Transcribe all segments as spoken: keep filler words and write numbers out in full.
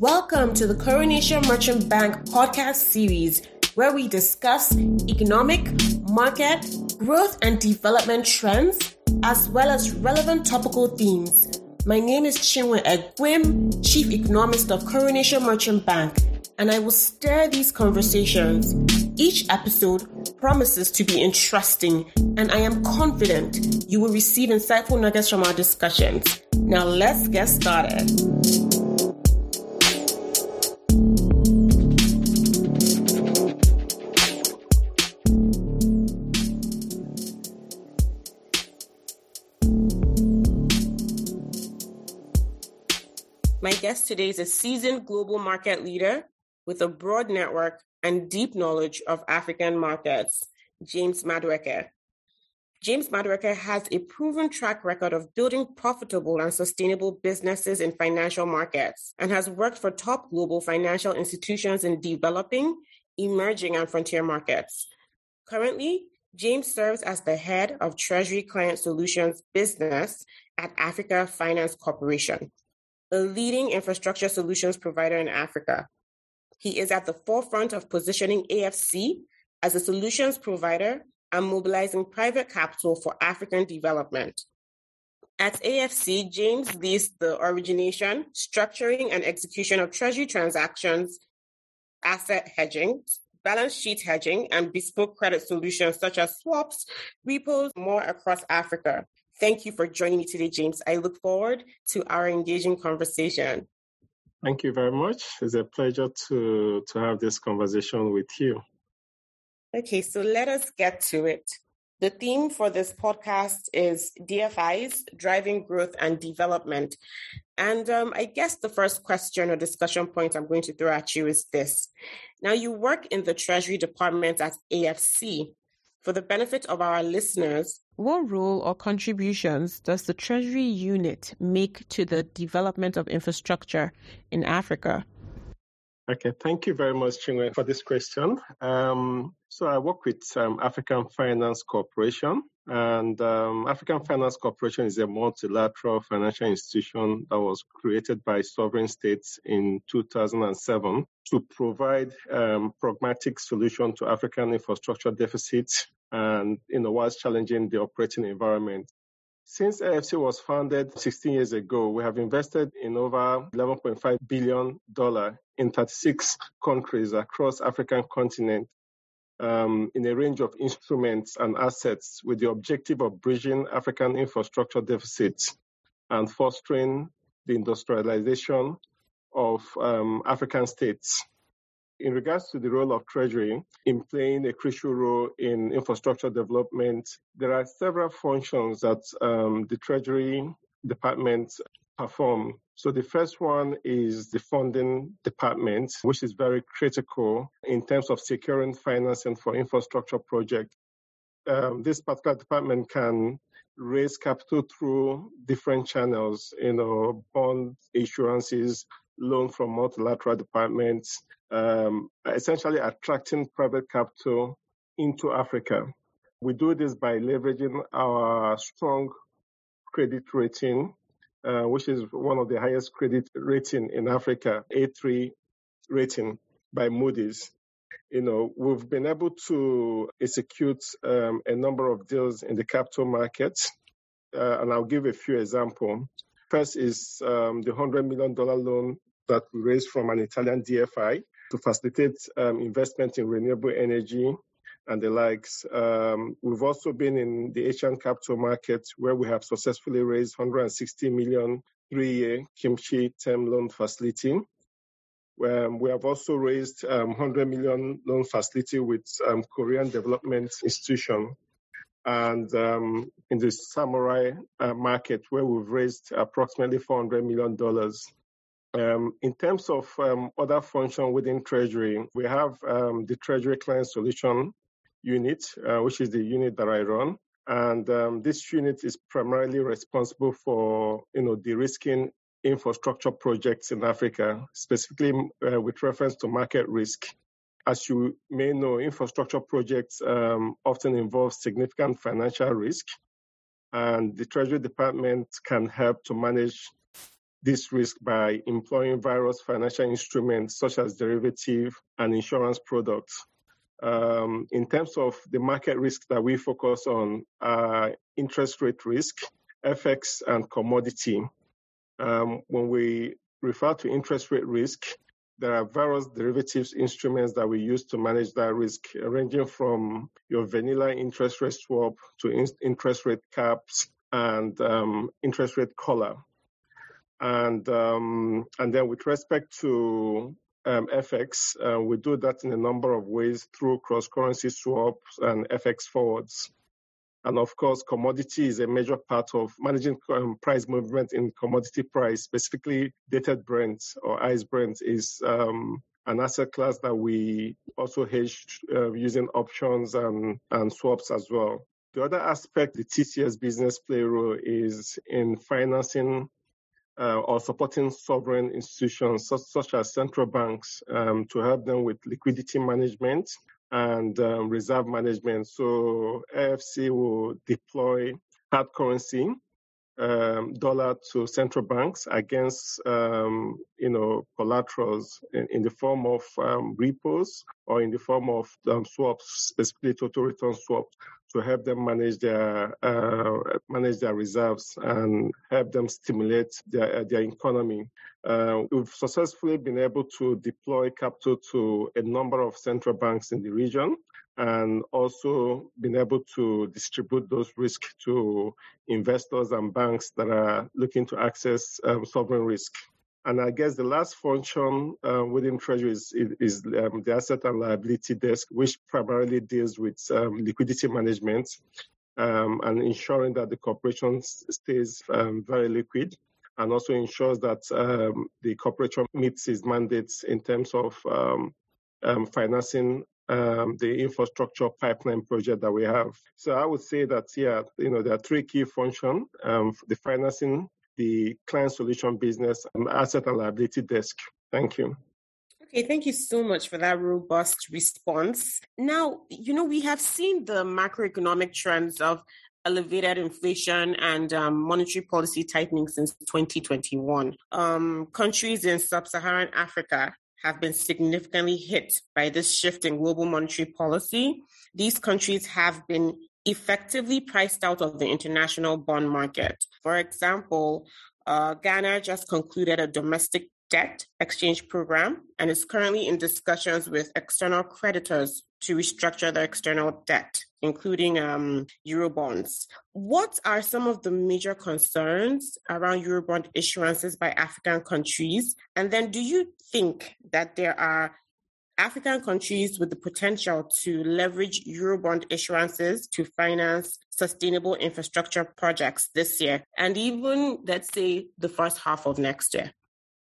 Welcome to the Coronation Merchant Bank podcast series, where we discuss economic, market, growth and development trends, as well as relevant topical themes. My name is Chinwe Egwim, Chief Economist of Coronation Merchant Bank, and I will steer these conversations. Each episode promises to be interesting, and I am confident you will receive insightful nuggets from our discussions. Now let's get started. My guest today is a seasoned global market leader with a broad network and deep knowledge of African markets, James Madueke. James Madueke has a proven track record of building profitable and sustainable businesses in financial markets and has worked for top global financial institutions in developing, emerging, and frontier markets. Currently, James serves as the head of Treasury Client Solutions business at Africa Finance Corporation, a leading infrastructure solutions provider in Africa. He is at the forefront of positioning A F C as a solutions provider and mobilizing private capital for African development. At A F C, James leads the origination, structuring, and execution of treasury transactions, asset hedging, balance sheet hedging, and bespoke credit solutions such as swaps, repos, more across Africa. Thank you for joining me today, James. I look forward to our engaging conversation. Thank you very much. It's a pleasure to, to have this conversation with you. Okay, so let us get to it. The theme for this podcast is D F Is, Driving Growth and Development. And um, I guess the first question or discussion point I'm going to throw at you is this. Now, you work in the Treasury Department at A F C. For the benefit of our listeners, what role or contributions does the Treasury unit make to the development of infrastructure in Africa? Okay, thank you very much, Chinwe, for this question. Um, so I work with um, African Finance Corporation, and um, African Finance Corporation is a multilateral financial institution that was created by sovereign states in two thousand seven to provide um, pragmatic solution to African infrastructure deficits and, you know, whilst challenging the operating environment. Since A F C was founded sixteen years ago, we have invested in over eleven point five billion dollars in thirty-six countries across the African continent um, in a range of instruments and assets with the objective of bridging African infrastructure deficits and fostering the industrialization of um, African states. In regards to the role of Treasury in playing a crucial role in infrastructure development, there are several functions that um, the Treasury Department perform. So the first one is the funding department, which is very critical in terms of securing financing for infrastructure projects. Um, this particular department can raise capital through different channels, you know, bond issuances, loan from multilateral departments, um, essentially attracting private capital into Africa. We do this by leveraging our strong credit rating, uh, which is one of the highest credit rating in Africa, A three rating by Moody's. You know, we've been able to execute um, a number of deals in the capital markets, uh, and I'll give a few examples. First is um, the one hundred million dollars loan that we raised from an Italian D F I to facilitate um, investment in renewable energy and the likes. Um, we've also been in the Asian capital market where we have successfully raised one hundred sixty million dollars three-year Kimchi term loan facility. Um, we have also raised um, one hundred million dollars loan facility with um, Korean Development Institution. And um, in the Samurai uh, market where we've raised approximately four hundred million dollars. Um, in terms of um, other functions within Treasury, we have um, the Treasury Client Solution unit, uh, which is the unit that I run. And um, this unit is primarily responsible for, you know, de-risking infrastructure projects in Africa, specifically uh, with reference to market risk. As you may know, infrastructure projects um, often involve significant financial risk, and the Treasury Department can help to manage this risk by employing various financial instruments such as derivative and insurance products. Um, in terms of the market risk that we focus on, uh, interest rate risk, F X, and commodity. Um, when we refer to interest rate risk, there are various derivatives instruments that we use to manage that risk, ranging from your vanilla interest rate swap to in- interest rate caps and um, interest rate collar. And um, and then with respect to um, F X, uh, we do that in a number of ways through cross-currency swaps and F X forwards. And of course, commodity is a major part of managing um, price movement in commodity price, specifically dated Brent or ICE Brent is um, an asset class that we also hedge uh, using options and, and swaps as well. The other aspect the T C S business play role is in financing uh, or supporting sovereign institutions such, such as central banks um, to help them with liquidity management and um, reserve management. So A F C will deploy hard currency, um, dollar to central banks against, um, you know, collaterals in, in the form of um, repos or in the form of um, swaps, specifically total return swaps, to help them manage their uh, manage their reserves and help them stimulate their their economy. Uh, we've successfully been able to deploy capital to a number of central banks in the region, and also been able to distribute those risks to investors and banks that are looking to access um, sovereign risk. And I guess the last function uh, within Treasury is, is um, the asset and liability desk, which primarily deals with um, liquidity management um, and ensuring that the corporation stays um, very liquid, and also ensures that um, the corporation meets its mandates in terms of um, um, financing um, the infrastructure pipeline project that we have. So I would say that, yeah, you know, there are three key functions, um, the financing, the client solution business, and asset and liability desk. Thank you. Okay, thank you so much for that robust response. Now, you know, we have seen the macroeconomic trends of elevated inflation and um, monetary policy tightening since twenty twenty-one. Um, countries in sub-Saharan Africa have been significantly hit by this shift in global monetary policy. These countries have been effectively priced out of the international bond market. For example, uh, Ghana just concluded a domestic debt exchange program and is currently in discussions with external creditors to restructure their external debt, including um, Eurobonds. What are some of the major concerns around Eurobond issuances by African countries? And then do you think that there are African countries with the potential to leverage Eurobond issuances to finance sustainable infrastructure projects this year and even, let's say, the first half of next year?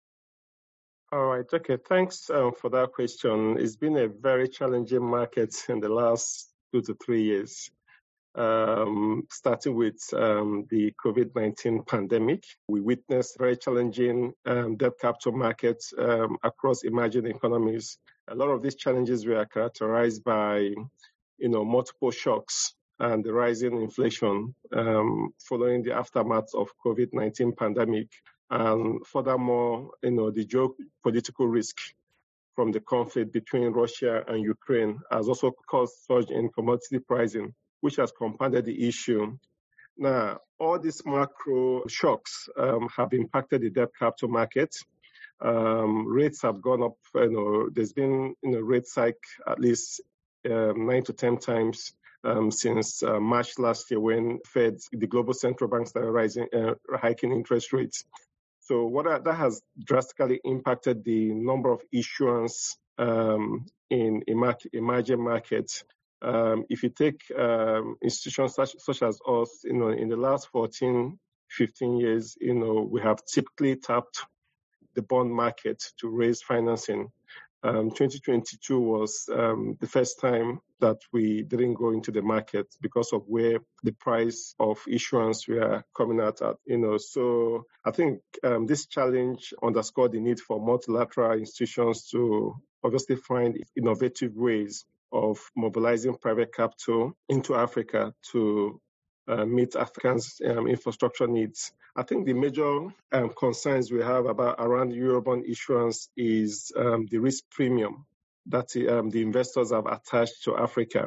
All right. Okay. Thanks um, for that question. It's been a very challenging market in the last two to three years, um, starting with um, the COVID nineteen pandemic. We witnessed very challenging um, debt capital markets um, across emerging economies. A lot of these challenges were characterized by, you know, multiple shocks and the rising inflation um, following the aftermath of COVID nineteen pandemic. And furthermore, you know, the geopolitical risk from the conflict between Russia and Ukraine has also caused surge in commodity pricing, which has compounded the issue. Now, all these macro shocks um, have impacted the debt capital market. Um, rates have gone up. You know, there's been, you know, rate hike at least um, nine to ten times um, since uh, March last year, when Fed, the global central banks, started rising, uh, hiking interest rates. So what that, that has drastically impacted the number of issuance um, in emerging markets. Um, if you take um, institutions such, such as us, you know, in the last fourteen, fifteen years, you know, we have typically tapped the bond market to raise financing. Um, twenty twenty-two was um, the first time that we didn't go into the market because of where the price of issuance were coming out at. You know, so I think um, this challenge underscored the need for multilateral institutions to obviously find innovative ways of mobilizing private capital into Africa to uh, meet Africans' um, infrastructure needs. I think the major um, concerns we have about around Eurobond issuance is um, the risk premium that um, the investors have attached to Africa,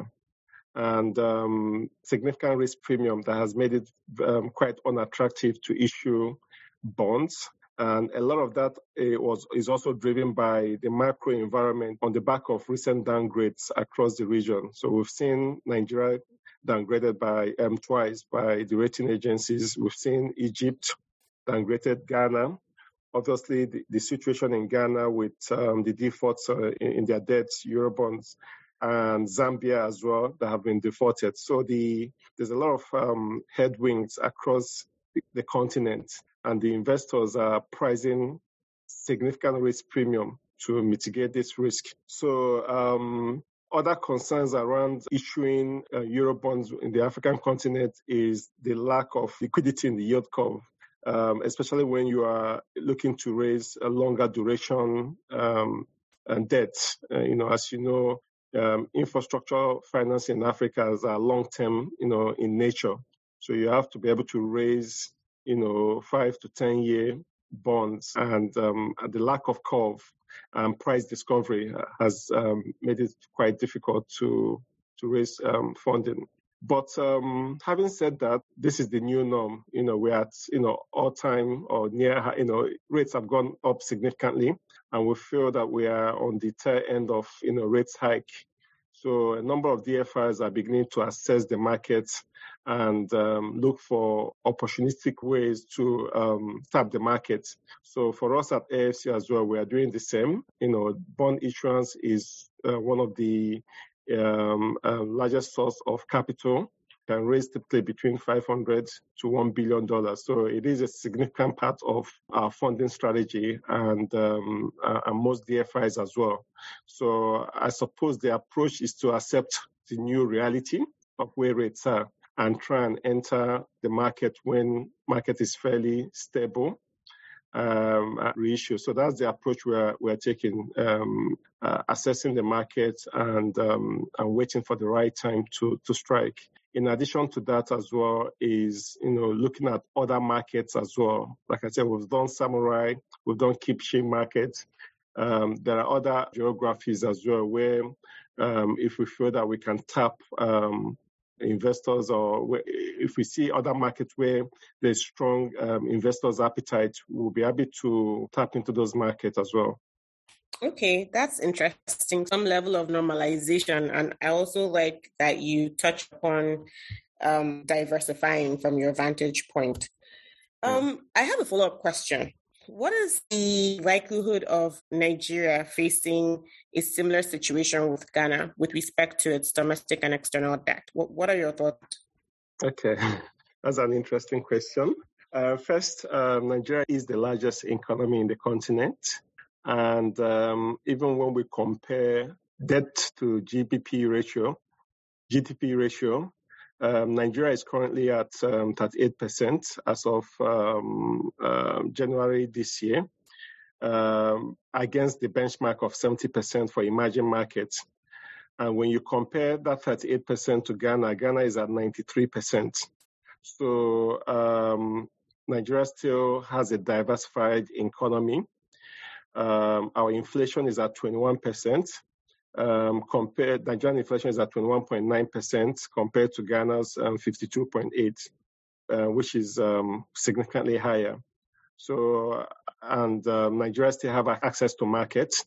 and um, significant risk premium that has made it um, quite unattractive to issue bonds. And a lot of that uh, was is also driven by the macro environment on the back of recent downgrades across the region. So we've seen Nigeria downgraded by um, twice by the rating agencies. We've seen Egypt downgraded Ghana. Obviously, the, the situation in Ghana with um, the defaults uh, in, in their debts, Eurobonds, and Zambia as well that have been defaulted. So the there's a lot of um, headwinds across the, the continent, and the investors are pricing significant risk premium to mitigate this risk. So um, other concerns around issuing uh, Eurobonds in the African continent is the lack of liquidity in the yield curve, um, especially when you are looking to raise a longer duration um, and debt. Uh, you know, as you know, um, infrastructure finance in Africa is uh, long-term, you know, in nature. So you have to be able to raise, you know, five to ten year bonds, and um, the lack of curve and price discovery has um, made it quite difficult to to raise um, funding. But um, having said that, this is the new norm. You know, we're at, you know, all time or near, you know, rates have gone up significantly, and we feel that we are on the tail end of, you know, rates hike. So a number of D F Is are beginning to assess the markets and um, look for opportunistic ways to um, tap the market. So for us at A F C as well, we are doing the same. You know, bond issuance is uh, one of the um, uh, largest source of capital. Can raise typically between five hundred to one billion dollars. So it is a significant part of our funding strategy, and, um, uh, and most D F Is as well. So I suppose the approach is to accept the new reality of where rates are and try and enter the market when market is fairly stable, um, at reissue. So that's the approach we're we're taking, um, uh, assessing the market and um, and waiting for the right time to to strike. In addition to that as well is, you know, looking at other markets as well. Like I said, we've done Samurai, we've done Kipchi markets. Um, there are other geographies as well where um, if we feel that we can tap um, investors, or if we see other markets where there's strong um, investors' appetite, we'll be able to tap into those markets as well. Okay, that's interesting. Some level of normalization. And I also like that you touched upon um, diversifying from your vantage point. Um, I have a follow-up question. What is the likelihood of Nigeria facing a similar situation with Ghana with respect to its domestic and external debt? What, what are your thoughts? Okay, that's an interesting question. Uh, first, um, Nigeria is the largest economy in the continent. And um, even when we compare debt to G D P ratio, G D P ratio, um, Nigeria is currently at um, thirty-eight percent as of um, uh, January this year, um, against the benchmark of seventy percent for emerging markets. And when you compare that thirty-eight percent to Ghana, Ghana is at ninety-three percent. So um, Nigeria still has a diversified economy. Um, our inflation is at twenty-one percent. Um, compared, Nigerian inflation is at twenty-one point nine percent compared to Ghana's um, fifty-two point eight, uh, which is um, significantly higher. So, and um, Nigeria still have access to markets.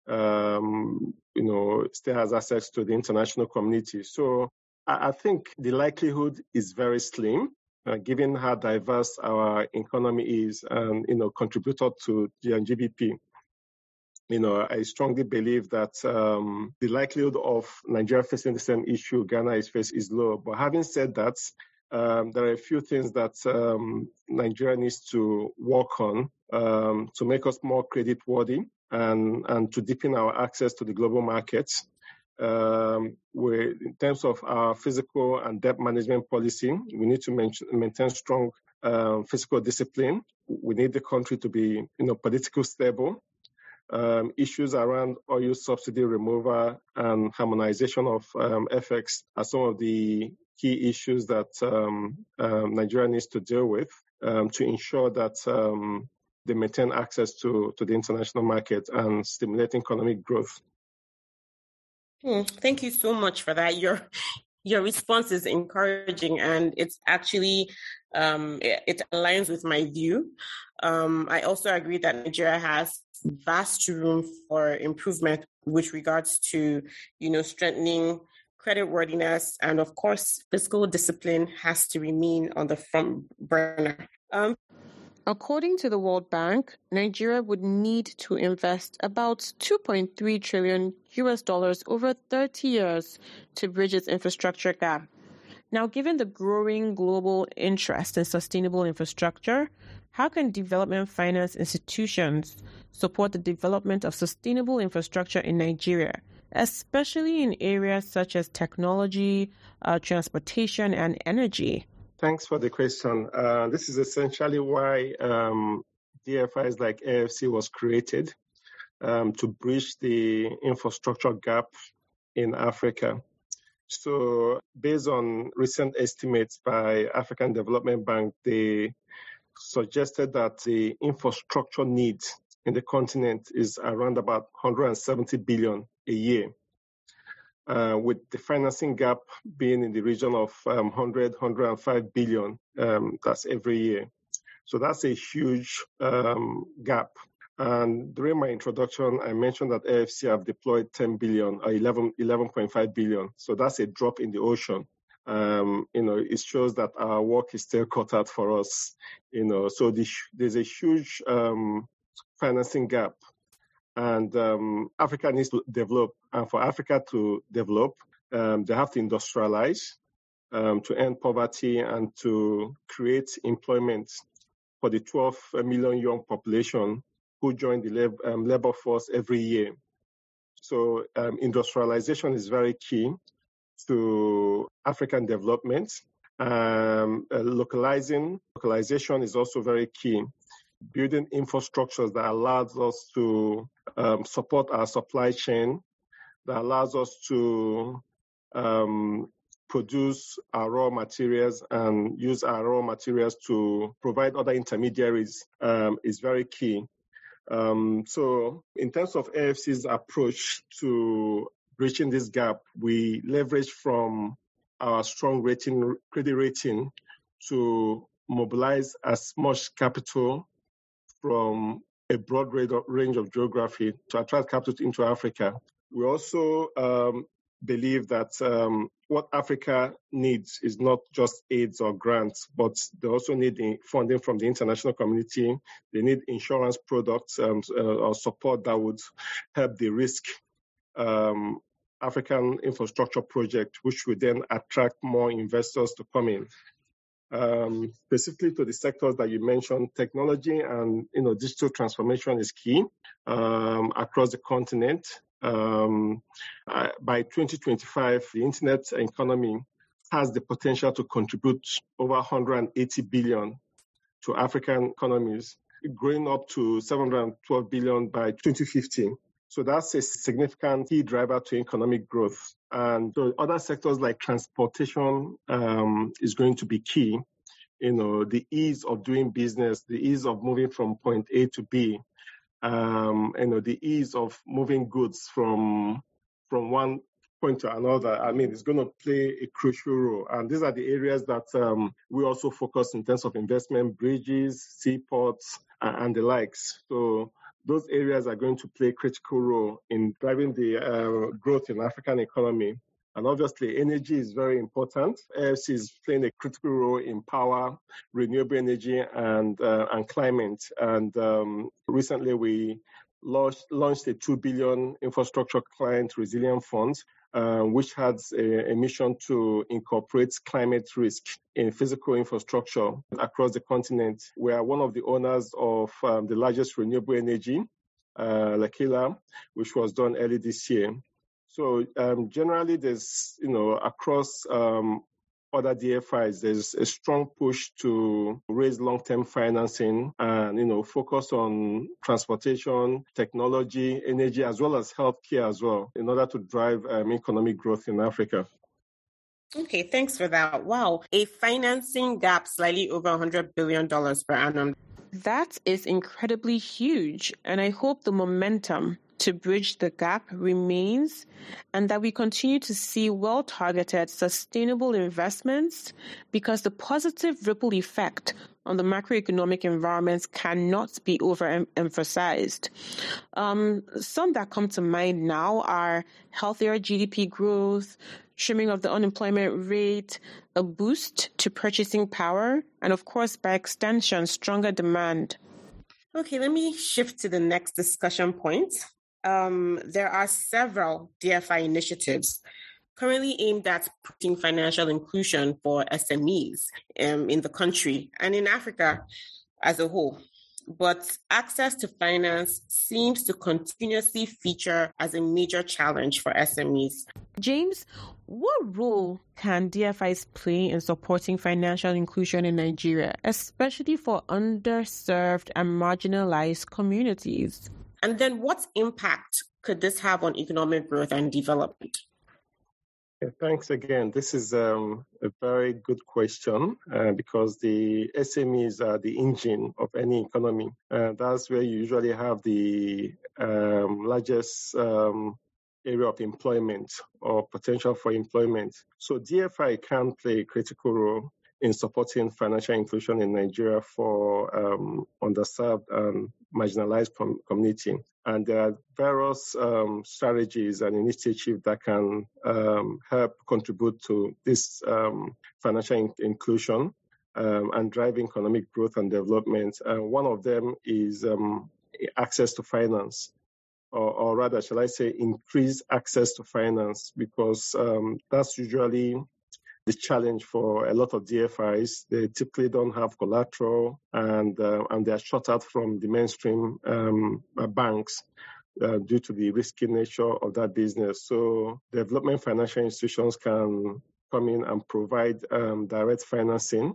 Um, you know, still has access to the international community. So, I, I think the likelihood is very slim. Uh, given how diverse our economy is and, you know, contributed to G D P. You know, I strongly believe that um, the likelihood of Nigeria facing the same issue Ghana is facing is low. But having said that, um, there are a few things that um, Nigeria needs to work on um, to make us more credit worthy and, and to deepen our access to the global markets. Um, we, in terms of our fiscal and debt management policy, we need to maintain, maintain strong um, fiscal discipline. We need the country to be, you know, politically stable. Um, issues around oil subsidy removal and harmonization of um, F X are some of the key issues that um, um, Nigeria needs to deal with um, to ensure that um, they maintain access to, to the international market and stimulate economic growth. Hmm, thank you so much for that. Your your response is encouraging, and it's actually um, it, it aligns with my view. Um, I also agree that Nigeria has vast room for improvement with regards to, you know, strengthening creditworthiness, and of course, fiscal discipline has to remain on the front burner. Um, According to the World Bank, Nigeria would need to invest about two point three trillion U S dollars over thirty years to bridge its infrastructure gap. Now, given the growing global interest in sustainable infrastructure, how can development finance institutions support the development of sustainable infrastructure in Nigeria, especially in areas such as technology, uh, transportation, and energy? Thanks for the question. Uh, this is essentially why um, D F Is like A F C was created, um, to bridge the infrastructure gap in Africa. So based on recent estimates by African Development Bank, they suggested that the infrastructure needs in the continent is around about one hundred seventy billion a year. Uh, with the financing gap being in the region of um, one hundred, one hundred five billion, um, that's every year. So that's a huge um, gap. And during my introduction, I mentioned that A F C have deployed ten billion or eleven, eleven point five billion. So that's a drop in the ocean. Um, you know, it shows that our work is still cut out for us. You know, so the, there's a huge um, financing gap. And um, Africa needs to develop. And for Africa to develop, um, they have to industrialize um, to end poverty and to create employment for the twelve million young population who join the lab, um, labor force every year. So um, industrialization is very key to African development. Um, uh, localizing, localization is also very key. Building infrastructures that allows us to um, support our supply chain, that allows us to um, produce our raw materials and use our raw materials to provide other intermediaries um, is very key. Um, so in terms of A F C's approach to bridging this gap, we leverage from our strong rating, credit rating to mobilize as much capital from a broad range of geography to attract capital into Africa. We also um, believe that um, what Africa needs is not just aids or grants, but they also need the funding from the international community. They need insurance products um, uh, or support that would help the risk um, African infrastructure project, which would then attract more investors to come in. Um, specifically to the sectors that you mentioned, technology and you know digital transformation is key um, across the continent. Um, uh, by twenty twenty-five, the internet economy has the potential to contribute over one hundred eighty billion to African economies, growing up to seven hundred twelve billion by twenty fifty. So that's a significant key driver to economic growth. And so other sectors like transportation um, is going to be key. You know, the ease of doing business, the ease of moving from point A to B, um, you know, the ease of moving goods from from one point to another. I mean, it's going to play a crucial role. And these are the areas that um, we also focus in terms of investment, bridges, seaports, uh, and the likes. So those areas are going to play a critical role in driving the uh, growth in African economy. And obviously, energy is very important. A F C is playing a critical role in power, renewable energy, and uh, and climate. And um, recently, we launched, launched a two billion infrastructure client resilient fund, uh, which has a, a mission to incorporate climate risk in physical infrastructure across the continent. We are one of the owners of um, the largest renewable energy, uh, Lakila, which was done early this year. So um, generally, there's, you know, across um, other D F Is, there's a strong push to raise long-term financing and, you know, focus on transportation, technology, energy, as well as healthcare as well, in order to drive um, economic growth in Africa. Okay, thanks for that. Wow, a financing gap slightly over one hundred billion dollars per annum. That is incredibly huge, and I hope the momentum to bridge the gap remains and that we continue to see well-targeted, sustainable investments, because the positive ripple effect on the macroeconomic environments cannot be overemphasized. Um, some that come to mind now are healthier G D P growth, trimming of the unemployment rate, a boost to purchasing power, and of course, by extension, stronger demand. Okay, let me shift to the next discussion point. Um, there are several D F I initiatives currently aimed at promoting financial inclusion for S M Es um, in the country and in Africa as a whole. But access to finance seems to continuously feature as a major challenge for S M Es. James, what role can D F Is play in supporting financial inclusion in Nigeria, especially for underserved and marginalized communities? And then what impact could this have on economic growth and development? Yeah, thanks again. This is um, a very good question uh, because the S M Es are the engine of any economy. Uh, that's where you usually have the um, largest um, area of employment or potential for employment. So D F I can play a critical role in supporting financial inclusion in Nigeria for um, underserved and marginalized com- community. And there are various um, strategies and initiatives that can um, help contribute to this um, financial in- inclusion um, and drive economic growth and development. And one of them is um, access to finance. Or, or rather, shall I say, increase access to finance, because um, that's usually the challenge for a lot of D F Is. They typically don't have collateral, and uh, and they are shut out from the mainstream um, banks uh, due to the risky nature of that business. So development financial institutions can come in and provide um, direct financing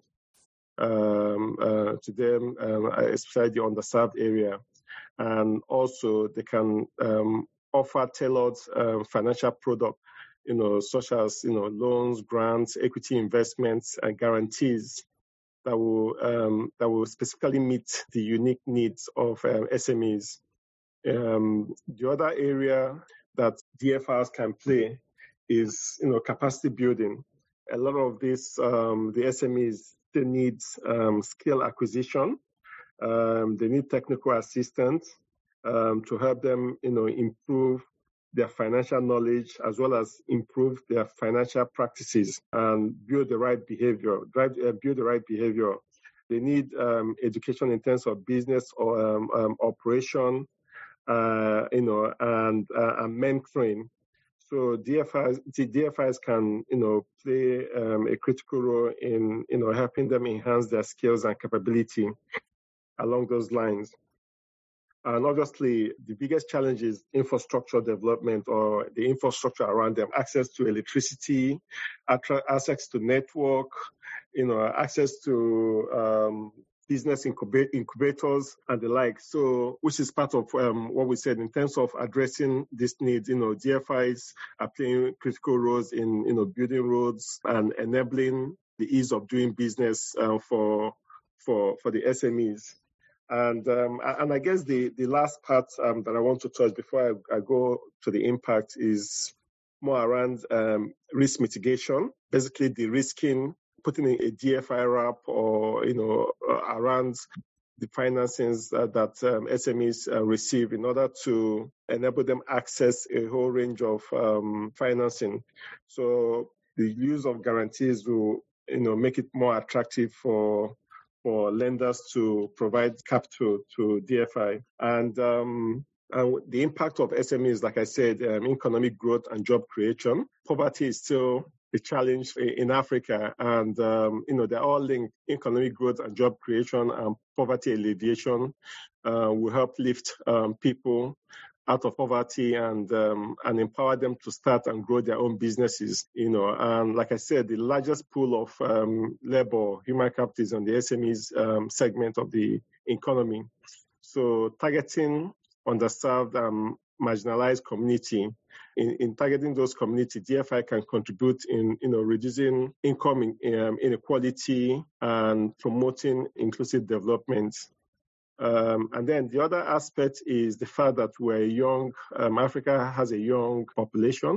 um, uh, to them, um, especially the underserved area. And also they can um, offer tailored uh, financial products, you know, such as, you know, loans, grants, equity investments, and guarantees that will um, that will specifically meet the unique needs of um, S M Es. Um, the other area that D F Is can play is, you know, capacity building. A lot of this, um, the S M Es, they need um, skill acquisition. Um, they need technical assistance um, to help them, you know, improve their financial knowledge as well as improve their financial practices and build the right behavior, drive, uh, build the right behavior. They need um, education in terms of business or um, um, operation, uh, you know, and, uh, and mentoring. So D F Is, the D F Is can, you know, play um, a critical role in, you know, helping them enhance their skills and capability along those lines. And obviously, the biggest challenge is infrastructure development, or the infrastructure around them, access to electricity, access to network, you know, access to um, business incubators and the like. So, which is part of um, what we said in terms of addressing these needs. You know, D F Is are playing critical roles in, you know, building roads and enabling the ease of doing business uh, for for for the S M Es. And um, and I guess the, the last part um, that I want to touch before I, I go to the impact is more around um, risk mitigation, basically de-risking, putting in a D F I wrap or, you know, uh, around the financings uh, that um, S M Es uh, receive in order to enable them access a whole range of um, financing. So the use of guarantees will, you know, make it more attractive for for lenders to provide capital to D F I. And, um, and the impact of S M Es, like I said, um, economic growth and job creation. Poverty is still a challenge in Africa, and um, you know, they're all linked. Economic growth and job creation and poverty alleviation uh, will help lift um, people out of poverty and um, and empower them to start and grow their own businesses. You know, and like I said, the largest pool of um, labor, human capital, is on the S M Es um, segment of the economy. So targeting underserved and marginalized community. In, in targeting those communities, D F I can contribute in, you know, reducing income in, um, inequality and promoting inclusive development. Um, and then the other aspect is the fact that we're young. Um, Africa has a young population,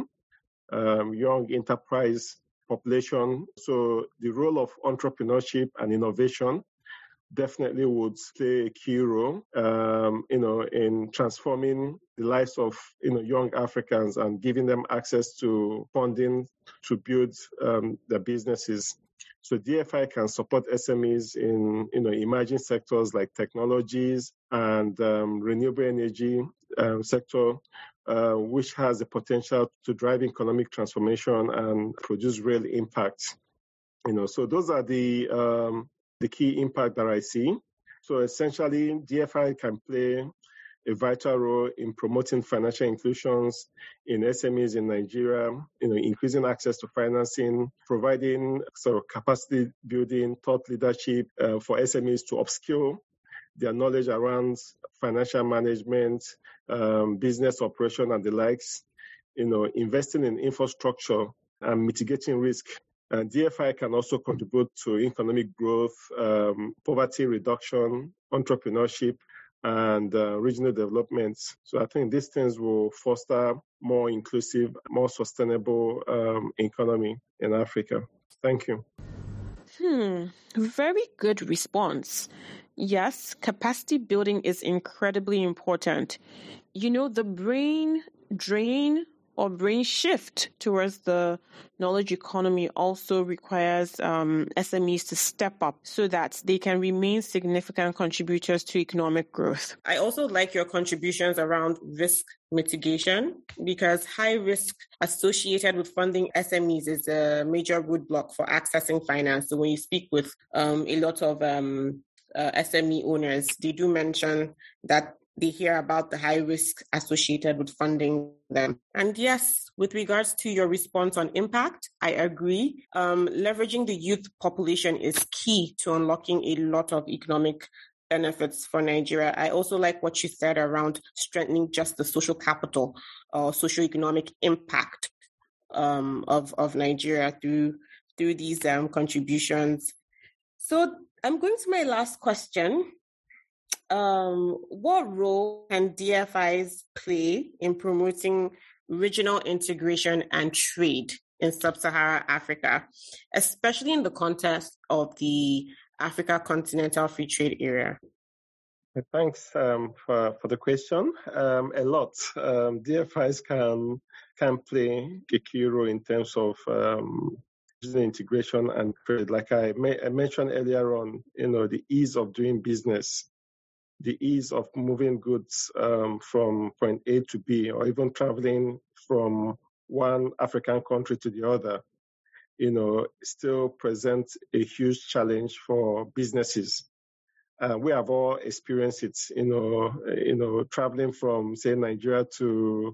um, young enterprise population. So the role of entrepreneurship and innovation definitely would play a key role, um, you know, in transforming the lives of, you know, young Africans and giving them access to funding to build um, their businesses. So D F I can support S M Es in, you know, emerging sectors like technologies and um, renewable energy um, sector, uh, which has the potential to drive economic transformation and produce real impact. You know, so those are the um, the key impact that I see. So essentially, D F I can play a vital role in promoting financial inclusions in S M Es in Nigeria, you know, increasing access to financing, providing sort of capacity building, thought leadership uh, for S M Es to upskill their knowledge around financial management, um, business operation, and the likes. You know, investing in infrastructure and mitigating risk. And D F I can also contribute to economic growth, um, poverty reduction, entrepreneurship, and uh, regional development. So I think these things will foster more inclusive, more sustainable um, economy in Africa. Thank you. Hmm, very good response. Yes, capacity building is incredibly important. You know, the brain drain or brain shift towards the knowledge economy also requires um, S M Es to step up so that they can remain significant contributors to economic growth. I also like your contributions around risk mitigation, because high risk associated with funding S M Es is a major roadblock for accessing finance. So when you speak with um, a lot of um, uh, S M E owners, they do mention that they hear about the high risk associated with funding them. And yes, with regards to your response on impact, I agree. Um, leveraging the youth population is key to unlocking a lot of economic benefits for Nigeria. I also like what you said around strengthening just the social capital or socio-economic impact um, of, of Nigeria through, through these um, contributions. So I'm going to my last question. Um, what role can D F Is play in promoting regional integration and trade in sub-Saharan Africa, especially in the context of the Africa Continental Free Trade Area? Thanks um, for, for the question. Um, a lot. Um, D F Is can can play a key role in terms of um, integration and trade. Like I, may, I mentioned earlier on, you know, the ease of doing business, the ease of moving goods um, from point A to B, or even traveling from one African country to the other, you know, still presents a huge challenge for businesses. Uh, we have all experienced it, you know, you know, traveling from, say, Nigeria to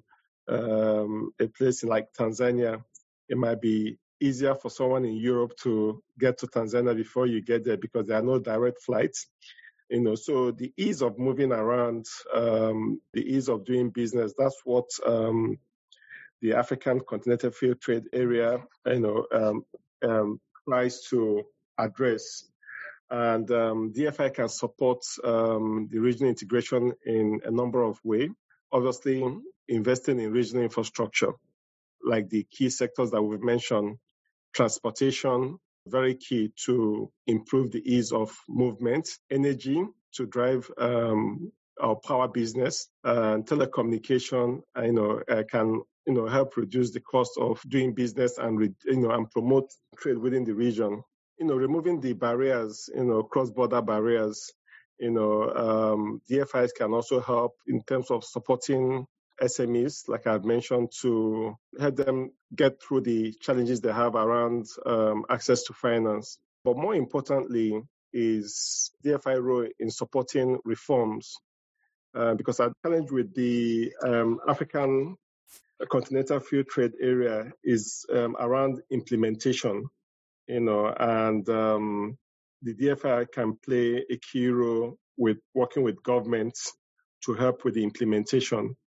um, a place like Tanzania. It might be easier for someone in Europe to get to Tanzania before you get there because there are no direct flights. You know, so the ease of moving around, um, the ease of doing business, that's what um, the African Continental Free Trade Area, you know, um, um, tries to address. And um, D F I can support um, the regional integration in a number of ways. Obviously, investing in regional infrastructure, like the key sectors that we've mentioned, transportation, very key to improve the ease of movement, energy to drive um, our power business, and telecommunication, you know, uh, can you know help reduce the cost of doing business and you know and promote trade within the region. You know, removing the barriers, you know, cross-border barriers. You know, um, D F Is can also help in terms of supporting S M Es, like I've mentioned, to help them get through the challenges they have around um, access to finance. But more importantly is D F I role in supporting reforms, uh, because our challenge with the um, African Continental Free Trade Area is um, around implementation, you know, and um, the D F I can play a key role with working with governments to help with the implementation.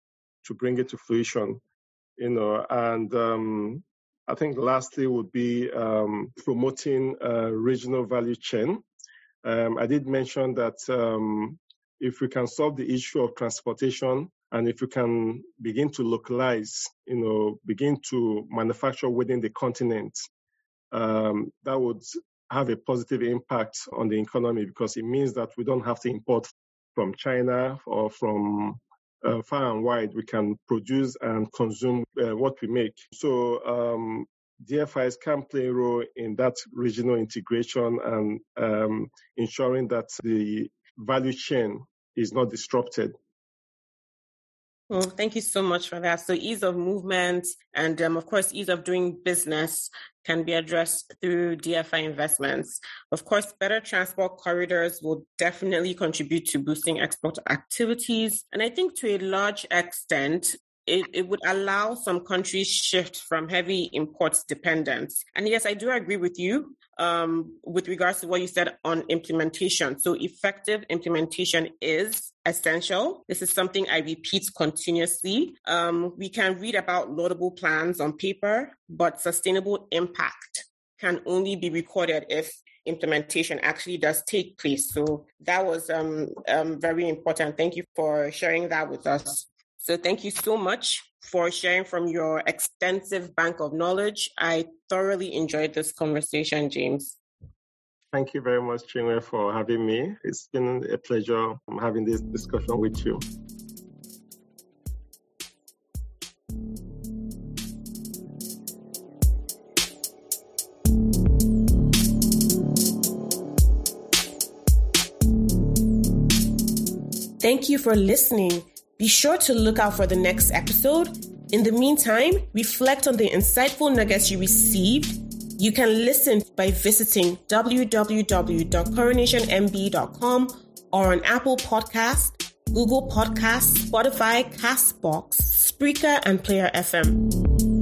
to bring it to fruition, you know, and um, I think lastly would be um, promoting a regional value chain. Um, I did mention that um, if we can solve the issue of transportation and if we can begin to localize, you know, begin to manufacture within the continent, um, that would have a positive impact on the economy because it means that we don't have to import from China or from uh, far and wide. We can produce and consume uh, what we make. So um, D F Is can play a role in that regional integration and um, ensuring that the value chain is not disrupted. Well, thank you so much for that. So ease of movement and, um, of course, ease of doing business can be addressed through D F I investments. Of course, better transport corridors will definitely contribute to boosting export activities. And I think to a large extent, It, it would allow some countries shift from heavy imports dependence. And yes, I do agree with you um, with regards to what you said on implementation. So effective implementation is essential. This is something I repeat continuously. Um, we can read about laudable plans on paper, but sustainable impact can only be recorded if implementation actually does take place. So that was um, um, very important. Thank you for sharing that with us. So thank you so much for sharing from your extensive bank of knowledge. I thoroughly enjoyed this conversation, James. Thank you very much, Chinwe, for having me. It's been a pleasure having this discussion with you. Thank you for listening. Be sure to look out for the next episode. In the meantime, reflect on the insightful nuggets you received. You can listen by visiting w w w dot coronation m b dot com or on Apple Podcasts, Google Podcasts, Spotify, Castbox, Spreaker, and Player F M.